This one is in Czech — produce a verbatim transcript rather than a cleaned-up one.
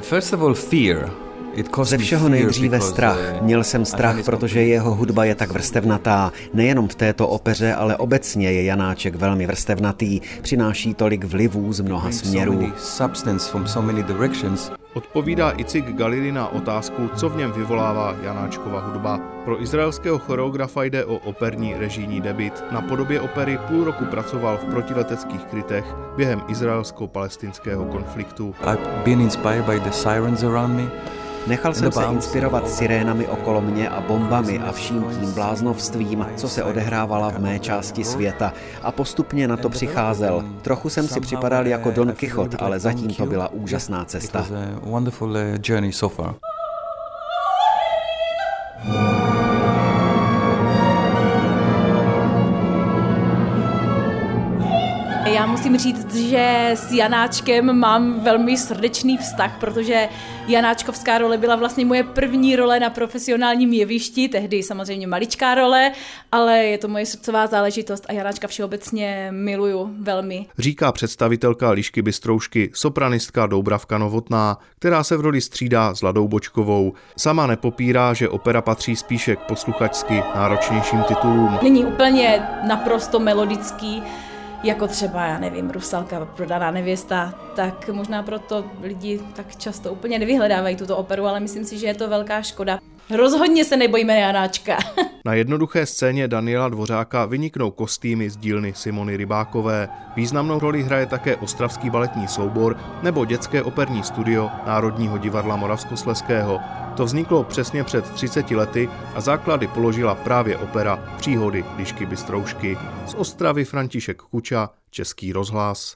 First of all, fear. Ze všeho nejdříve strach. Měl jsem strach, protože jeho hudba je tak vrstevnatá. Nejenom v této opeře, ale obecně je Janáček velmi vrstevnatý. Přináší tolik vlivů z mnoha směrů. Odpovídá Icik Galili na otázku, co v něm vyvolává Janáčkova hudba. Pro izraelského choreografa jde o operní režijní debut. Na podobě opery půl roku pracoval v protileteckých krytech během izraelsko-palestinského konfliktu. Nechal jsem se inspirovat sirénami okolo mě a bombami a vším tím bláznovstvím, co se odehrávala v mé části světa, a postupně na to přicházel. Trochu jsem si připadal jako Don Quichotte, ale zatím to byla úžasná cesta. Já musím říct, že s Janáčkem mám velmi srdečný vztah, protože Janáčkovská role byla vlastně moje první role na profesionálním jevišti, tehdy samozřejmě maličká role, ale je to moje srdcová záležitost a Janáčka všeobecně miluju velmi. Říká představitelka Lišky Bystroušky, sopranistka Doubravka Novotná, která se v roli střídá s Ladou Bočkovou. Sama nepopírá, že opera patří spíše k posluchačsky náročnějším titulům. Není úplně naprosto melodický, jako třeba, já nevím, Rusalka, Prodaná nevěsta, tak možná proto lidi tak často úplně nevyhledávají tuto operu, ale myslím si, že je to velká škoda. Rozhodně se nebojíme Janáčka. Na jednoduché scéně Daniela Dvořáka vyniknou kostýmy z dílny Simony Rybákové. Významnou roli hraje také ostravský baletní soubor nebo dětské operní studio Národního divadla Moravskoslezského. To vzniklo přesně před třiceti lety a základy položila právě opera Příhody Lišky Bystroušky. Z Ostravy František Kuča, Český rozhlas.